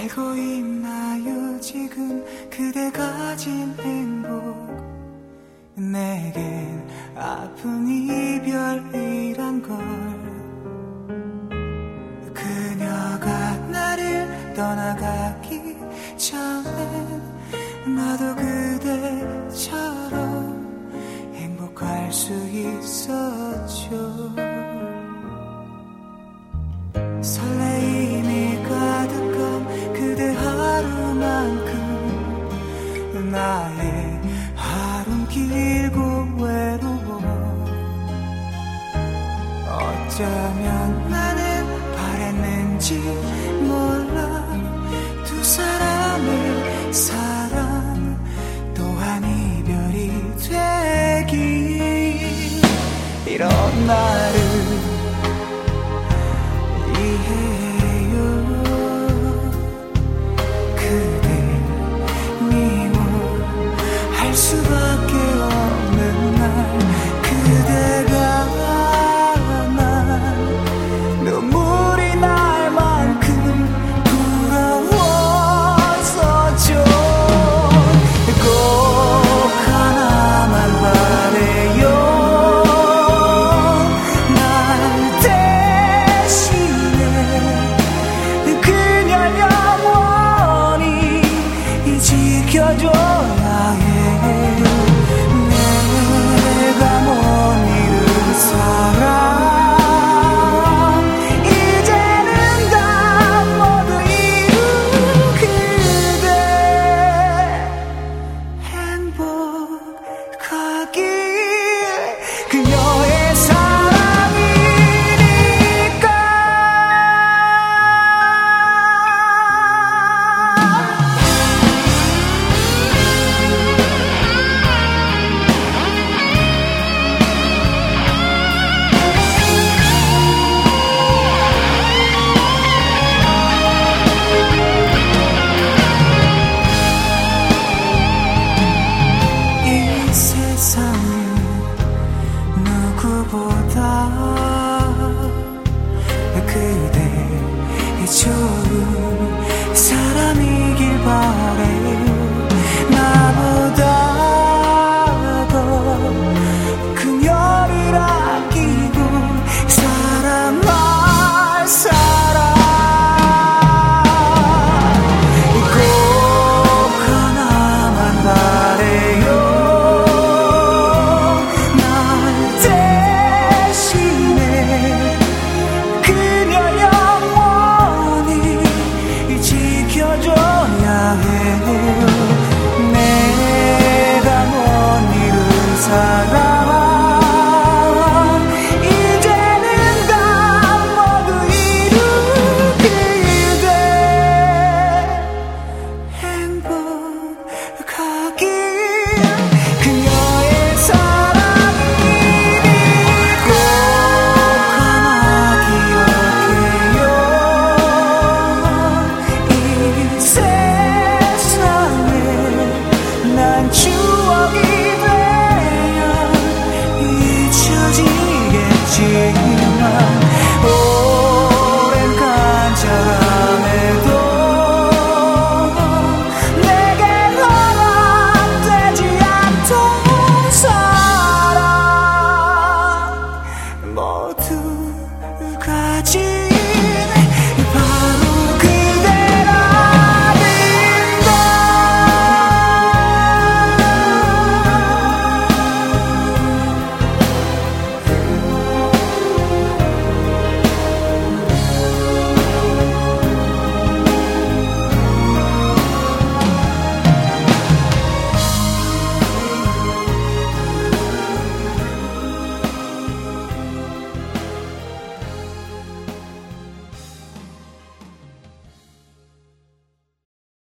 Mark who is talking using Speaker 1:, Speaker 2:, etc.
Speaker 1: 알고 있나요 지금 그대 가진 행복 내겐 아픈 이별이란 걸 그녀가 나를 떠나가기 전에 나도 그대처럼 행복할 수 있었죠. 설레임이 가득한 그대 하루만큼 나의 하루는 길고 외로워 어쩌면 나는 바랬는지 몰라 두 사람의 사랑 또한 이별이 되길 이런 나를 이해해요 그댈 미워할 수밖에 없는 날 그대가 난 눈물이 날 만큼 부러워서죠 꼭 하나만 바래요 날 대신에 그녀 영원히 지켜줘야 해요 내가 못 이룬 사랑 이제는 다 모두 이룬 그대 행복하길 그녀의 사랑이니까 이 세상은 누구보다 그대 좋은 사람이길 바래